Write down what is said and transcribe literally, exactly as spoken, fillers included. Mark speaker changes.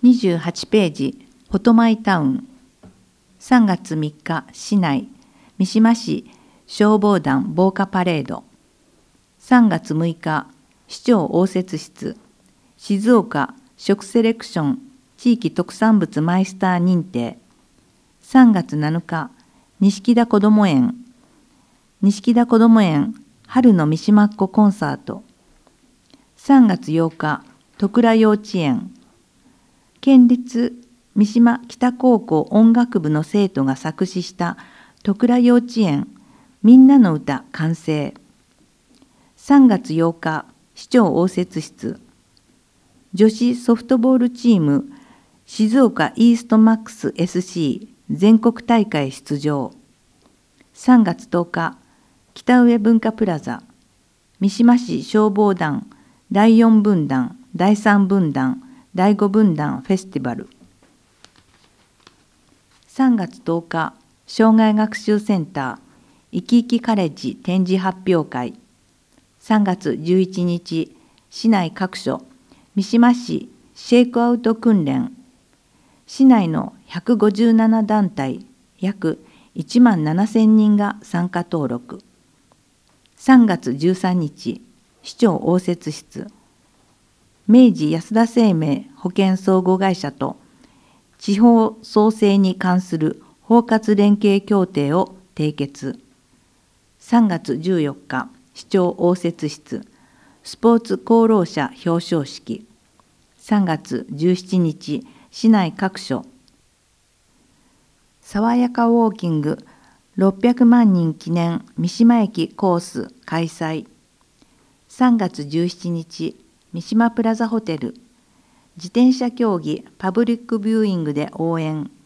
Speaker 1: にじゅうはちページ、フォトマイタウン。さんがつみっか、市内、三島市消防団防火パレード。さんがつむいか、市長応接室。静岡食セレクション地域特産物マイスター認定。さんがつなのか、錦田こども園。錦田こども園春の三島っ子コンサート。さんがつようか、戸倉幼稚園。県立三島北高校音楽部の生徒が作詞した戸倉幼稚園みんなの歌完成。さんがつようか、市長応接室。女子ソフトボールチーム静岡イーストマックス エスシー 全国大会出場。さんがつとおか、北上文化プラザ三島市消防団だいよん分団だいさん分団だいご分団フェスティバル。さんがつとおか、障害学習センターいきいきカレッジ展示発表会。さんがつじゅういちにち、市内各所三島市シェイクアウト訓練。市内のひゃくごじゅうなな団体約いちまんななせんにんが参加登録。さんがつじゅうさんにち、市長応接室。明治安田生命保険相互会社と地方創生に関する包括連携協定を締結。さんがつじゅうよっか、市長応接室。スポーツ功労者表彰式。さんがつじゅうしちにち、市内各所。さわやかウォーキングろっぴゃくまんにん記念三島駅コース開催。さんがつじゅうしちにち、三島プラザホテル。自転車競技パブリックビューイングで応援。